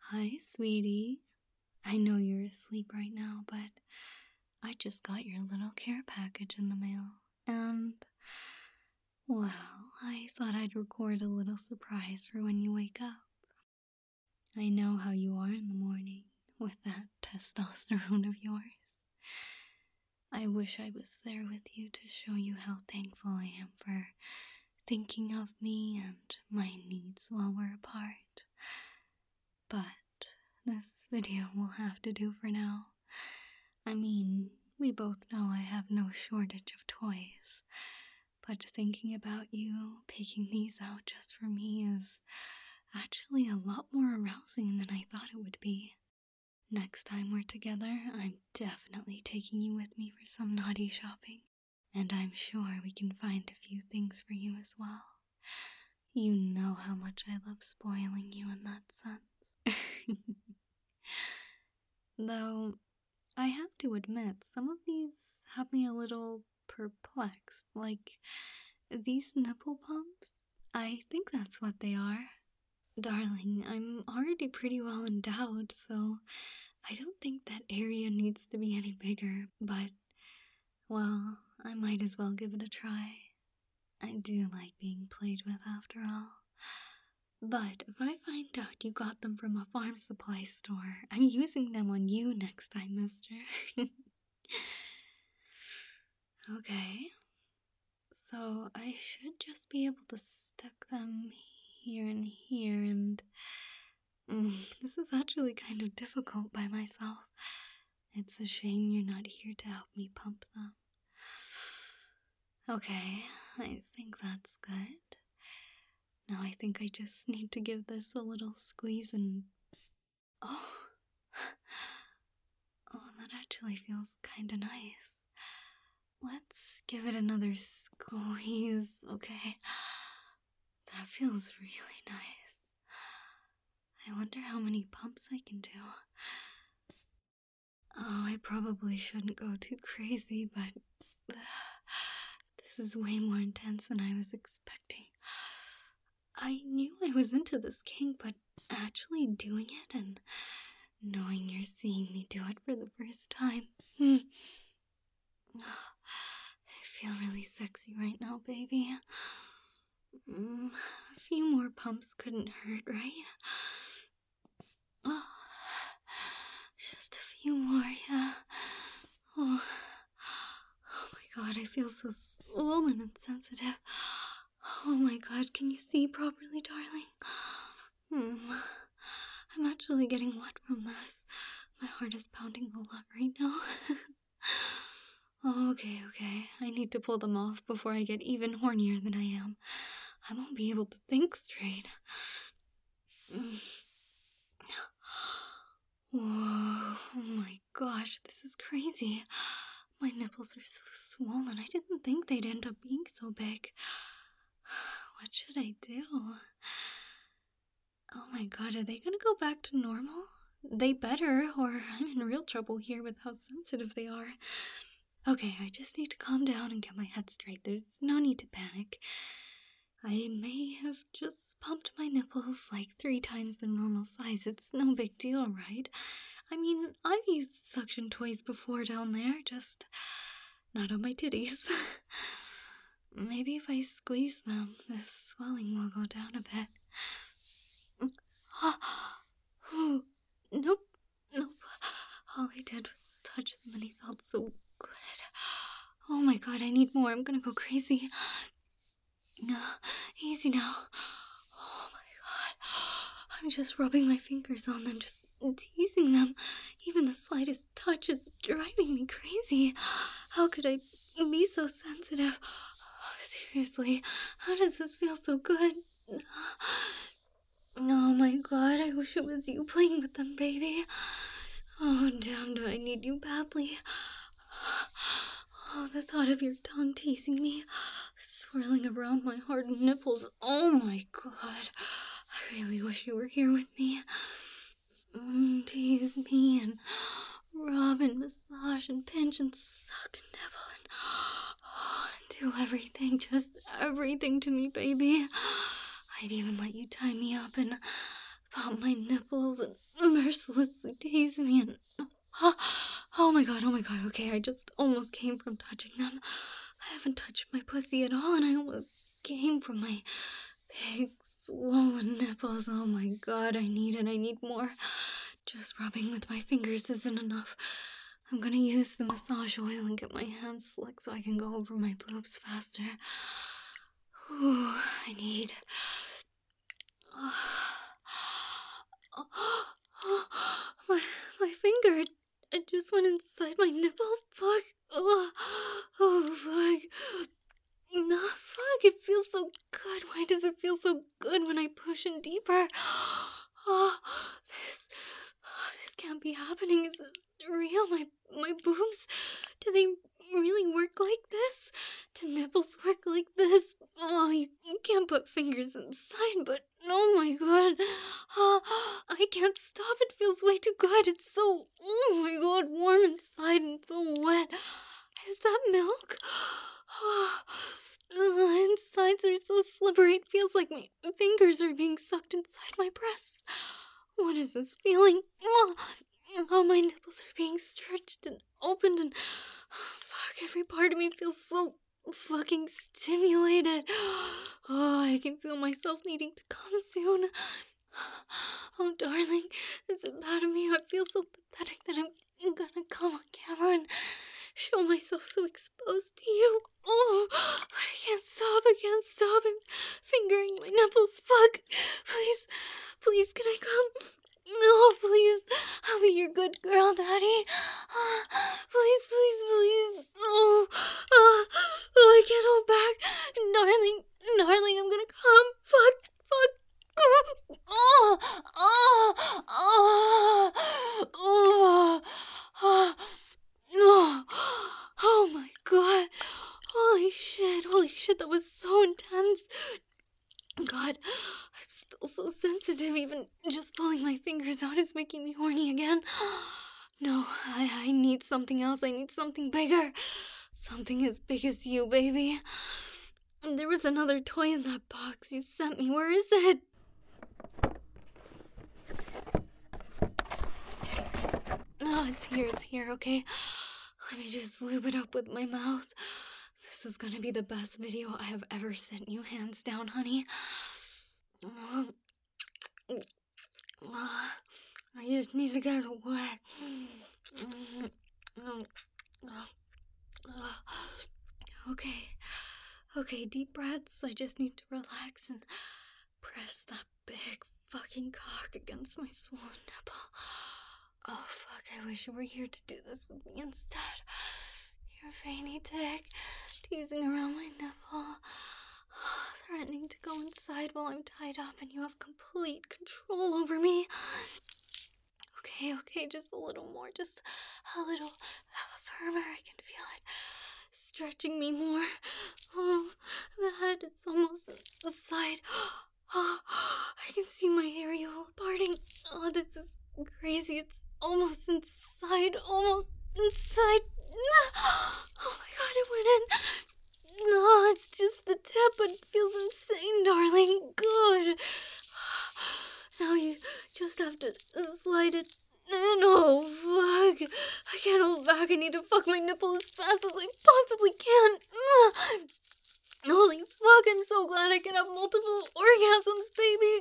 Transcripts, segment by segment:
Hi, sweetie. I know you're asleep right now, but I just got your little care package in the mail. And, well, I thought I'd record a little surprise for when you wake up. I know how you are in the morning with that testosterone of yours. I wish I was there with you to show you how thankful I am for thinking of me and my needs while we're apart. But this video will have to do for now. I mean, we both know I have no shortage of toys, but thinking about you picking these out just for me is actually a lot more arousing than I thought it would be. Next time we're together, I'm definitely taking you with me for some naughty shopping, and I'm sure we can find a few things for you as well. You know how much I love spoiling you in that sense. Though, I have to admit, some of these have me a little perplexed. Like, these nipple pumps? I think that's what they are. Darling, I'm already pretty well endowed, so I don't think that area needs to be any bigger, but, well, I might as well give it a try. I do like being played with after all. But if I find out you got them from a farm supply store, I'm using them on you next time, mister. Okay. So I should just be able to stick them here and here, and this is actually kind of difficult by myself. It's a shame you're not here to help me pump them. Okay, I think that's good. Now I think I just need to give this a little squeeze and... Oh, that actually feels kinda nice. Let's give it another squeeze, okay? That feels really nice. I wonder how many pumps I can do. Oh, I probably shouldn't go too crazy, but this is way more intense than I was expecting. I knew I was into this kink, but actually doing it and knowing you're seeing me do it for the first time. I feel really sexy right now, baby. A few more pumps couldn't hurt, right? Oh, just a few more, yeah. Oh my god, I feel so swollen and sensitive. Oh my god, can you see properly, darling? I'm actually getting wet from this. My heart is pounding a lot right now. Okay. I need to pull them off before I get even hornier than I am. I won't be able to think straight. Whoa, oh my gosh, this is crazy. My nipples are so swollen. I didn't think they'd end up being so big. What should I do? Oh my god, are they gonna go back to normal? They better, or I'm in real trouble here with how sensitive they are. Okay, I just need to calm down and get my head straight. There's no need to panic. I may have just pumped my nipples like 3 times the normal size. It's no big deal, right? I mean, I've used suction toys before down there, just not on my titties. Maybe if I squeeze them, the swelling will go down a bit. Nope. All I did was touch them and he felt so good. Oh my god, I need more. I'm gonna go crazy. Easy now. Oh my god. I'm just rubbing my fingers on them, just teasing them. Even the slightest touch is driving me crazy. How could I be so sensitive? Seriously, how does this feel so good? Oh my god, I wish it was you playing with them, baby. Oh, damn, do I need you badly. Oh, the thought of your tongue teasing me, swirling around my hard nipples. Oh my god, I really wish you were here with me. Tease me and rub and massage and pinch and suck and nibble and do everything, just everything to me, baby. I'd even let you tie me up and pop my nipples and mercilessly tease me and... Oh my god, okay, I just almost came from touching them. I haven't touched my pussy at all, and I almost came from my big, swollen nipples. Oh my god, I need more. Just rubbing with my fingers isn't enough. I'm gonna use the massage oil and get my hands slick so I can go over my boobs faster. Ooh, I need... my finger, it just went inside my nipple. Fuck. Oh, fuck. No, fuck, it feels so good. Why does it feel so good when I push in deeper? Oh, this can't be happening. Is this real? My boobs? Do they really work like this? Do nipples work like this? Oh, you can't put fingers inside, but oh my god. I can't stop. It feels way too good. It's so, oh my god, warm inside and so wet. Is that milk? The insides are so slippery. It feels like my fingers are being sucked inside my breasts. What is this feeling? Oh, my nipples are being stretched and opened and... fuck, every part of me feels so fucking stimulated. Oh, I can feel myself needing to come soon. Oh, darling, is it bad of me? I feel so pathetic that I'm gonna come on camera and show myself so exposed to you. Oh, but I can't stop. I'm fingering my nipples. Fuck. Please, can I come? No, please. I'll be your good girl, Daddy. Please. Oh, I can't hold back. Darling, I'm gonna come. Fuck. Oh my god. Holy shit, that was so intense. God, I'm still so sensitive. Even just pulling my fingers out is making me horny again. No, I need something else. I need something bigger. Something as big as you, baby. There was another toy in that box you sent me. Where is it? No, it's here, okay? Let me just lube it up with my mouth. This is gonna be the best video I have ever sent you, hands down, honey. I just need to get it wet. Okay, deep breaths. I just need to relax and press that big fucking cock against my swollen nipple. Oh fuck, I wish you were here to do this with me instead. Your veiny dick teasing around my nipple, threatening to go inside while I'm tied up and you have complete control over me. Okay, just a little more, just a little firmer. I can feel it stretching me more. Oh, the head, it's almost the side. Oh, I can see my areola parting. Oh, this is crazy. It's almost inside. Oh my god, it went in. No, it's just the tip, but it feels insane, darling. Good. Now you just have to slide it in. Oh, fuck. I can't hold back. I need to fuck my nipple as fast as I possibly can. Holy fuck, I'm so glad I can have multiple orgasms, baby.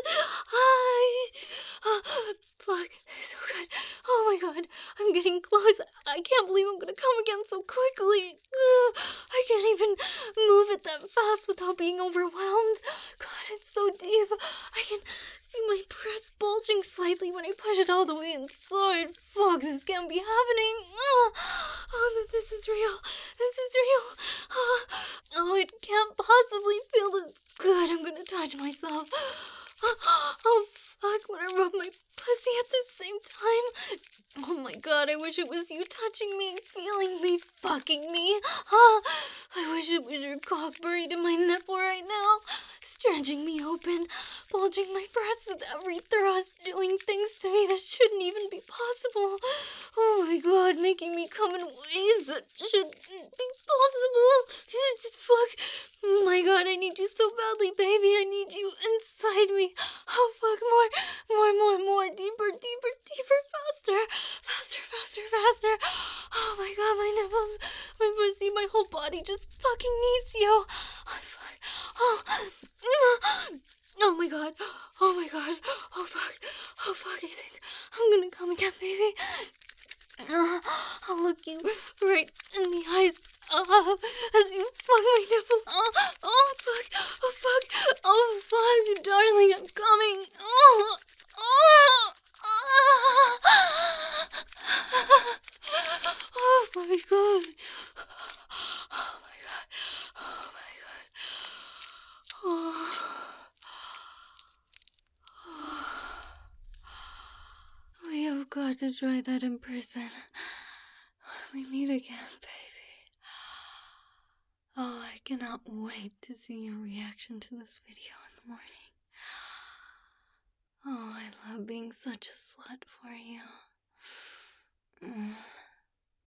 Fuck, so good. Oh my god, I'm getting close. I can't believe I'm gonna come again so quickly. I can't even move it that fast without being overwhelmed. God, it's so deep. I can see my breast bulging slightly when I push it all the way inside. Fuck, this can't be happening. Oh, this is real. Oh, it can't possibly feel this good. I'm gonna touch myself. Oh, fuck, when I rub my pussy at the same time. Oh my god, I wish it was you touching me, feeling me, fucking me. I wish it was your cock buried in my nipple right now, stretching me open, bulging my breasts with every thrust, doing things to me that shouldn't even be possible. Oh my god, making me come in ways that shouldn't be possible. Fuck. Oh my god, I need you so badly, baby. I need you inside me. Oh fuck, more. Deeper. faster. Oh my god, my nipples, my pussy, my whole body just fucking needs you. Oh, fuck. Oh my god. Oh my god. Oh fuck. Oh fuck, I think I'm gonna come again, baby. I'll look you right in the eyes as you fuck my nipple. Oh fuck. Oh fuck. Oh fuck, darling, I'm coming. Oh. Oh my god. Oh my god. Oh my god. We have got to try that in person. We meet again, baby. Oh, I cannot wait to see your reaction to this video in the morning. Oh, I love being such a slut for you.